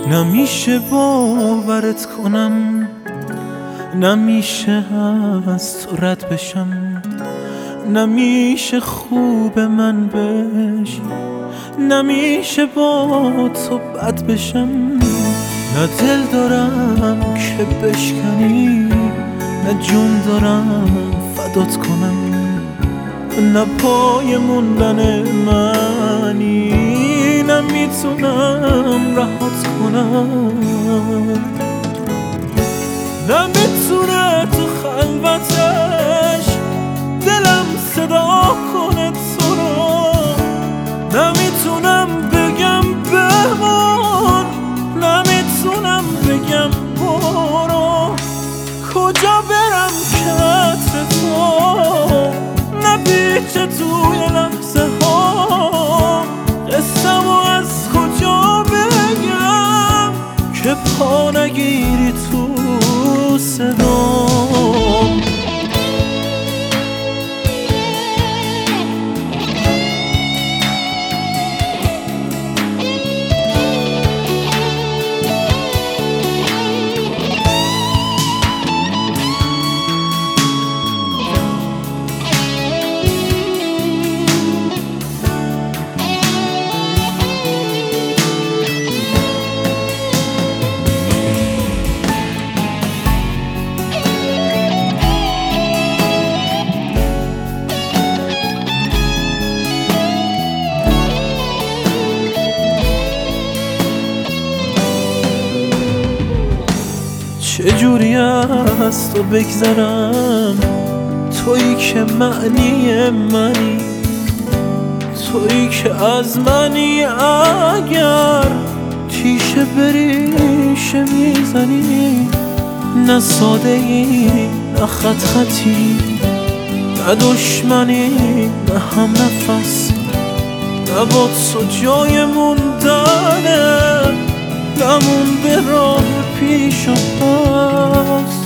نمیشه باورت کنم، نمیشه از تو رد بشم، نمیشه خوب من بشی، نمیشه با تو بد بشم. نه دل دارم که بشکنی، نه جون دارم فدات کنم، نه پای موندن منی، نمیتونم رهات کنم. نمیتونه تو خلوتش دلم صدا کنه تو رو، نمیتونم بگم بمون، نمیتونم بگم برو. کجا برم که عطر تو نپیچه توی لحظه ها، قصه‌مو از کجا بگم که پا نگیری تو صدام. چجوری از تو بگذرم، تویی که معنی منی، تویی که از منی. اگر تیشه بریشه میزنی، نه ساده ای نه خط خطی، نه دشمنی نه هم نفس، نه با تو جای موندنه، نمونده راه پیش و پس.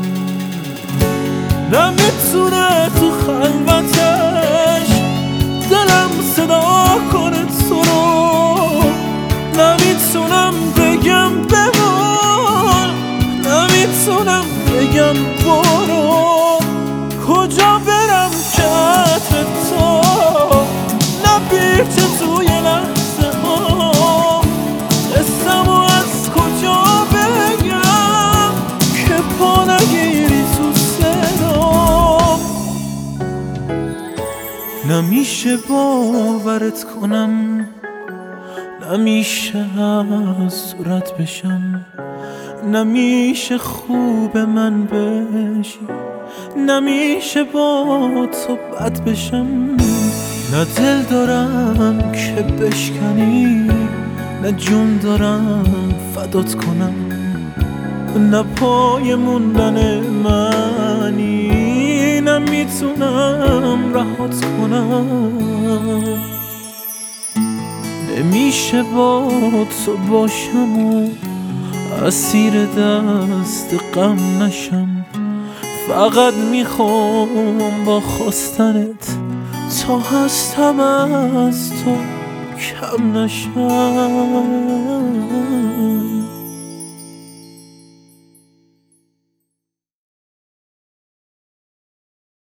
نمیتونه تو خلوتش دلم صدا کنه تو رو، نمیتونم بگم بمون، نمیتونم بگم برو. کجا برم که عطر تو نپیچه توی لحظه ها، قصه‌مو از کجا بگم که پا نگیری تو صدام. نمیشه باورت کنم، نمیشه از تو رد بشم، نمیشه خوب من بشی، نمیشه با تو بد بشم. نه دل دارم که بشکنی، نه جون دارم فدات کنم، نه پای موندن منی، نمیتونم رهات کنم. نمیشه با تو باشم و اسیر دست غم نشم، فقط میخوام با خواستنت تا هستم از تو کم نشم.